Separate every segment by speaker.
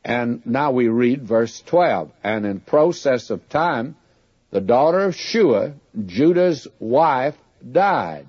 Speaker 1: And now we read verse 12. And in process of time, the daughter of Shua, Judah's wife, died.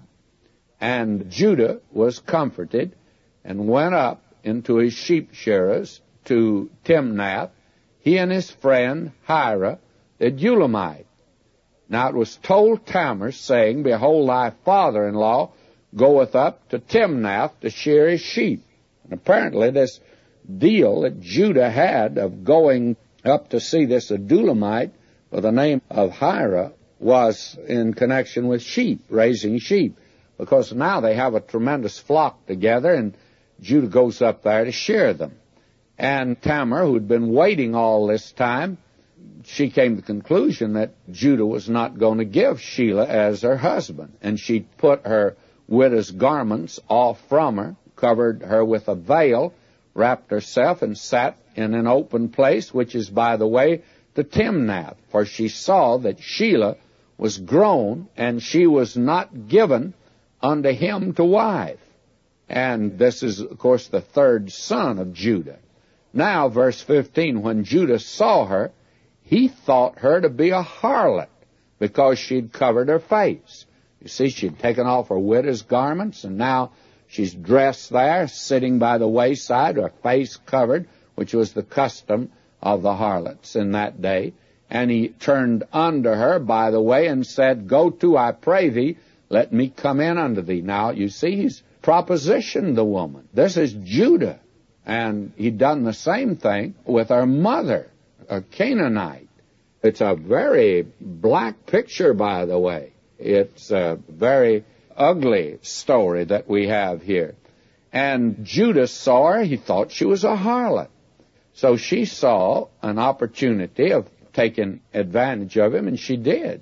Speaker 1: And Judah was comforted and went up into his sheep shearers to Timnath, he and his friend Hira, the Adullamite. Now it was told Tamar, saying, Behold, thy father-in-law goeth up to Timnath to shear his sheep. And apparently this deal that Judah had of going up to see this Adullamite by the name of Hira was in connection with sheep, raising sheep, because now they have a tremendous flock together, and Judah goes up there to shear them. And Tamar, who'd been waiting all this time, she came to the conclusion that Judah was not going to give Shelah as her husband, and she put her widow's garments off from her, covered her with a veil, wrapped herself, and sat in an open place, which is by the way to Timnath, for she saw that Shelah was grown, and she was not given unto him to wife. And this is, of course, the third son of Judah. Now, verse 15, when Judah saw her, he thought her to be a harlot, because she'd covered her face. You see, she'd taken off her widow's garments, and now she's dressed there, sitting by the wayside, her face covered, which was the custom of the harlots in that day. And he turned unto her by the way and said, Go to, I pray thee, let me come in unto thee. Now, you see, he's propositioned the woman. This is Judah. And he'd done the same thing with her mother, a Canaanite. It's a very black picture, by the way. It's a very ugly story that we have here. And Judah saw her. He thought she was a harlot. So she saw an opportunity of taking advantage of him, and she did.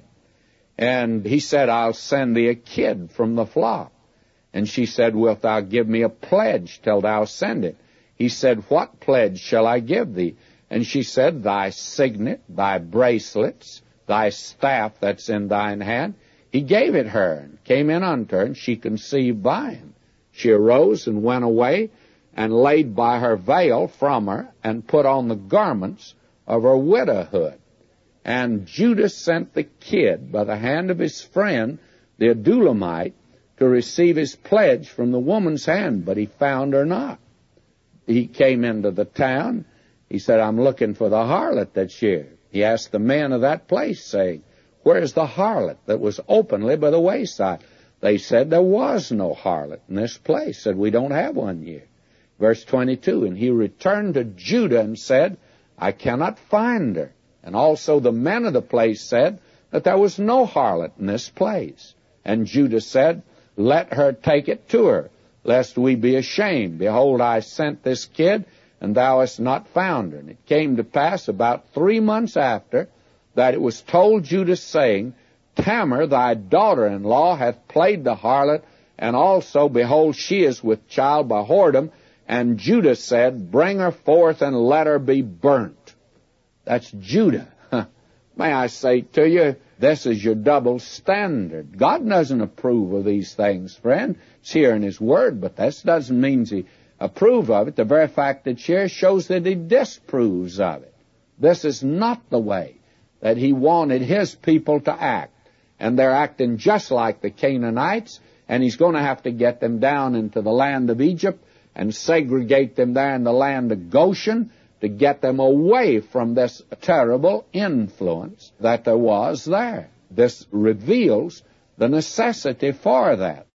Speaker 1: And he said, I'll send thee a kid from the flock. And she said, Wilt thou give me a pledge till thou send it? He said, What pledge shall I give thee? And she said, Thy signet, thy bracelets, thy staff that's in thine hand. He gave it her, and came in unto her, and she conceived by him. She arose and went away, and laid by her veil from her, and put on the garments of her widowhood. And Judah sent the kid by the hand of his friend, the Adullamite, to receive his pledge from the woman's hand, but he found her not. He came into the town. He said, I'm looking for the harlot that's here. He asked the men of that place, saying, Where's the harlot that was openly by the wayside? They said, There was no harlot in this place. Said, We don't have one here. Verse 22, And he returned to Judah and said, I cannot find her. And also the men of the place said that there was no harlot in this place. And Judah said, Let her take it to her, lest we be ashamed. Behold, I sent this kid, and thou hast not found her. And it came to pass about 3 months after that it was told Judah, saying, Tamar, thy daughter-in-law, hath played the harlot, and also, behold, she is with child by whoredom. And Judah said, Bring her forth and let her be burnt. That's Judah. May I say to you, this is your double standard. God doesn't approve of these things, friend. It's here in His Word, but this doesn't mean He approves of it. The very fact it's here shows that He disapproves of it. This is not the way that He wanted His people to act. And they're acting just like the Canaanites, and He's going to have to get them down into the land of Egypt and segregate them there in the land of Goshen to get them away from this terrible influence that there was there. This reveals the necessity for that.